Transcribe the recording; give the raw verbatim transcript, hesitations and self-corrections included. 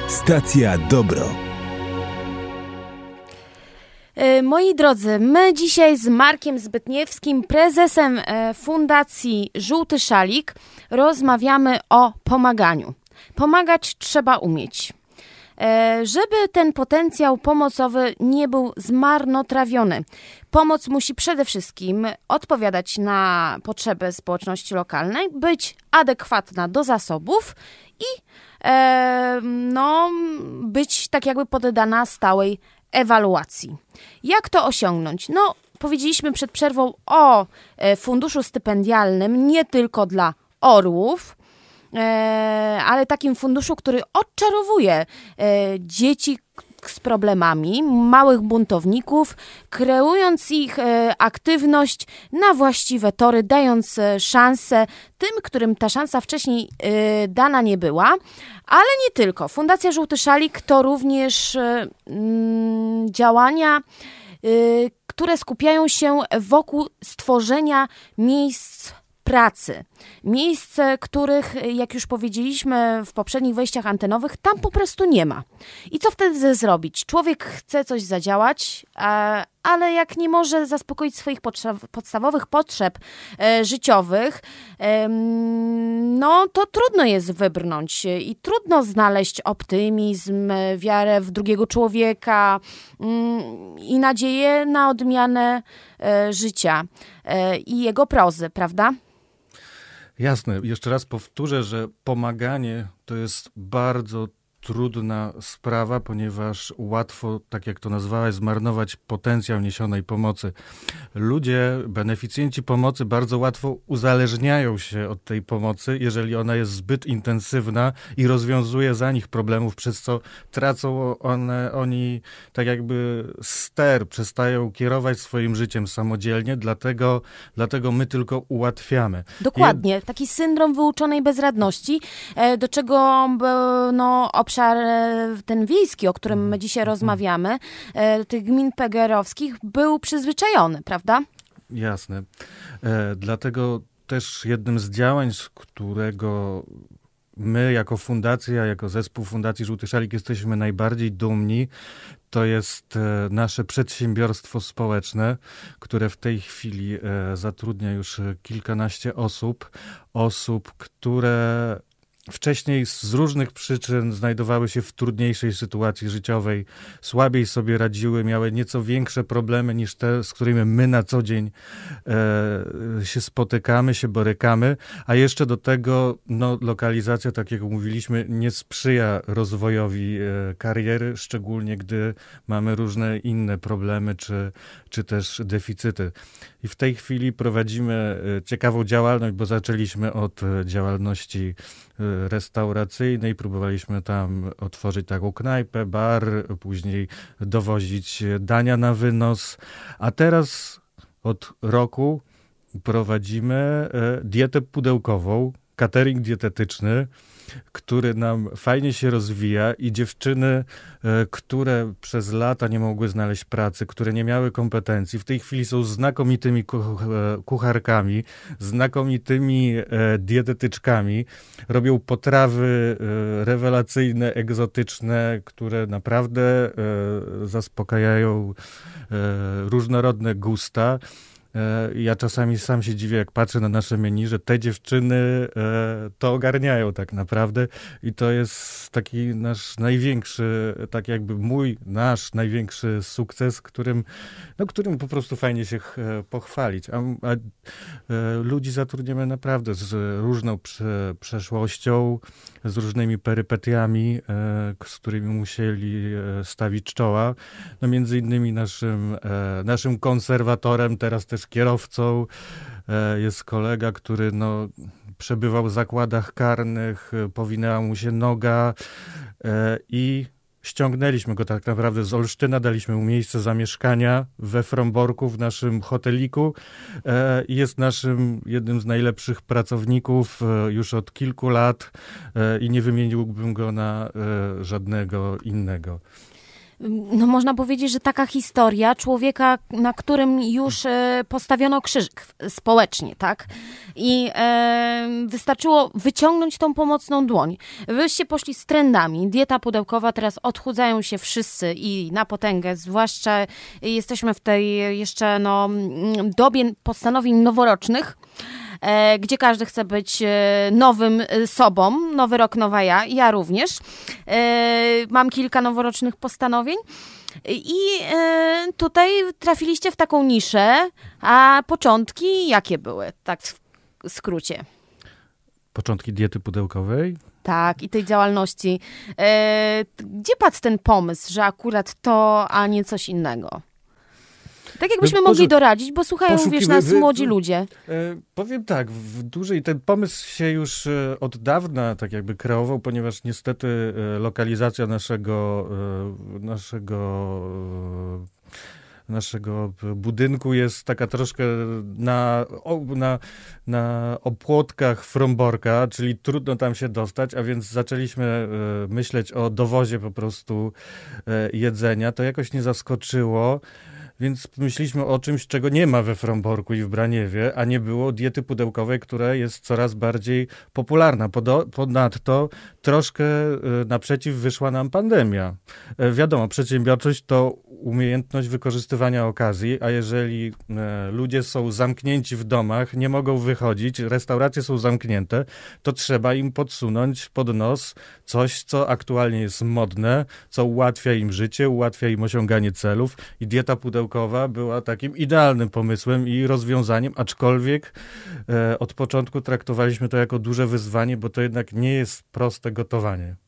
Stacja Dobro. Moi drodzy, my dzisiaj z Markiem Zbytniewskim, prezesem Fundacji Żółty Szalik, rozmawiamy o pomaganiu. Pomagać trzeba umieć. Żeby ten potencjał pomocowy nie był zmarnotrawiony. Pomoc musi przede wszystkim odpowiadać na potrzeby społeczności lokalnej, być adekwatna do zasobów i e, no, być tak jakby poddana stałej ewaluacji. Jak to osiągnąć? No, powiedzieliśmy przed przerwą o funduszu stypendialnym nie tylko dla orłów, ale takim funduszu, który odczarowuje dzieci z problemami, małych buntowników, kreując ich aktywność na właściwe tory, dając szansę tym, którym ta szansa wcześniej dana nie była, ale nie tylko. Fundacja Żółty Szalik to również działania, które skupiają się wokół stworzenia miejsc pracy. Miejsce, których, jak już powiedzieliśmy w poprzednich wejściach antenowych, tam po prostu nie ma. I co wtedy zrobić? Człowiek chce coś zadziałać, ale jak nie może zaspokoić swoich podstawowych potrzeb życiowych, no to trudno jest wybrnąć i trudno znaleźć optymizm, wiarę w drugiego człowieka i nadzieję na odmianę życia i jego prozy, prawda? Jasne. Jeszcze raz powtórzę, że pomaganie to jest bardzo trudna sprawa, ponieważ łatwo, tak jak to nazwałeś, zmarnować potencjał niesionej pomocy. Ludzie, beneficjenci pomocy bardzo łatwo uzależniają się od tej pomocy, jeżeli ona jest zbyt intensywna i rozwiązuje za nich problemów, przez co tracą one, oni tak jakby ster, przestają kierować swoim życiem samodzielnie, dlatego, dlatego my tylko ułatwiamy. Dokładnie. Jed... Taki syndrom wyuczonej bezradności, do czego no, obszar ten wiejski, o którym my dzisiaj rozmawiamy, tych gmin pegerowskich, był przyzwyczajony, prawda? Jasne. E, dlatego też jednym z działań, z którego my jako fundacja, jako zespół Fundacji Żółty Szalik jesteśmy najbardziej dumni, to jest nasze przedsiębiorstwo społeczne, które w tej chwili zatrudnia już kilkanaście osób, osób, które wcześniej z różnych przyczyn znajdowały się w trudniejszej sytuacji życiowej, słabiej sobie radziły, miały nieco większe problemy niż te, z którymi my na co dzień e, się spotykamy, się borykamy, a jeszcze do tego no, lokalizacja, tak jak mówiliśmy, nie sprzyja rozwojowi e, kariery, szczególnie gdy mamy różne inne problemy czy, czy też deficyty. I w tej chwili prowadzimy ciekawą działalność, bo zaczęliśmy od działalności restauracyjnej, próbowaliśmy tam otworzyć taką knajpę, bar, później dowozić dania na wynos, a teraz od roku prowadzimy dietę pudełkową, catering dietetyczny, który nam fajnie się rozwija i dziewczyny, które przez lata nie mogły znaleźć pracy, które nie miały kompetencji, w tej chwili są znakomitymi kucharkami, znakomitymi dietetyczkami, robią potrawy rewelacyjne, egzotyczne, które naprawdę zaspokajają różnorodne gusta. Ja czasami sam się dziwię, jak patrzę na nasze menu, że te dziewczyny to ogarniają tak naprawdę i to jest taki nasz największy, tak jakby mój, nasz największy sukces, którym, no, którym po prostu fajnie się pochwalić. A, a ludzi zatrudniamy naprawdę z różną prze, przeszłością, z różnymi perypetiami, z którymi musieli stawić czoła. No między innymi naszym, naszym konserwatorem, teraz też kierowcą jest kolega, który no, przebywał w zakładach karnych, powinęła mu się noga i ściągnęliśmy go tak naprawdę z Olsztyna, daliśmy mu miejsce zamieszkania we Fromborku, w naszym hoteliku. Jest naszym jednym z najlepszych pracowników już od kilku lat i nie wymieniłbym go na żadnego innego. no można powiedzieć, że taka historia człowieka, na którym już e, postawiono krzyżyk społecznie, tak? I e, wystarczyło wyciągnąć tą pomocną dłoń. Wyście poszli z trendami. Dieta pudełkowa, teraz odchudzają się wszyscy i na potęgę, zwłaszcza jesteśmy w tej jeszcze no, dobie postanowień noworocznych, E, gdzie każdy chce być e, nowym sobą. Nowy rok, nowa ja. Ja również. E, mam kilka noworocznych postanowień. I e, tutaj trafiliście w taką niszę, a początki jakie były? Tak w skrócie. Początki diety pudełkowej? Tak, i tej działalności. E, gdzie padł ten pomysł, że akurat to, a nie coś innego? Tak jakbyśmy mogli Poszu- doradzić, bo słuchają, wiesz, nas wy- młodzi wy- ludzie. E, powiem tak, w dużej, ten pomysł się już e, od dawna tak jakby kreował, ponieważ niestety e, lokalizacja naszego, e, naszego e, naszego budynku jest taka troszkę na, o, na, na opłotkach Fromborka, czyli trudno tam się dostać, a więc zaczęliśmy e, myśleć o dowozie po prostu e, jedzenia. To jakoś nie zaskoczyło. Więc myśleliśmy o czymś, czego nie ma we Fromborku i w Braniewie, a nie było diety pudełkowej, która jest coraz bardziej popularna. Podo- ponadto troszkę naprzeciw wyszła nam pandemia. Wiadomo, przedsiębiorczość to umiejętność wykorzystywania okazji, a jeżeli ludzie są zamknięci w domach, nie mogą wychodzić, restauracje są zamknięte, to trzeba im podsunąć pod nos coś, co aktualnie jest modne, co ułatwia im życie, ułatwia im osiąganie celów i dieta pudełkowa była takim idealnym pomysłem i rozwiązaniem, aczkolwiek e, od początku traktowaliśmy to jako duże wyzwanie, bo to jednak nie jest proste gotowanie.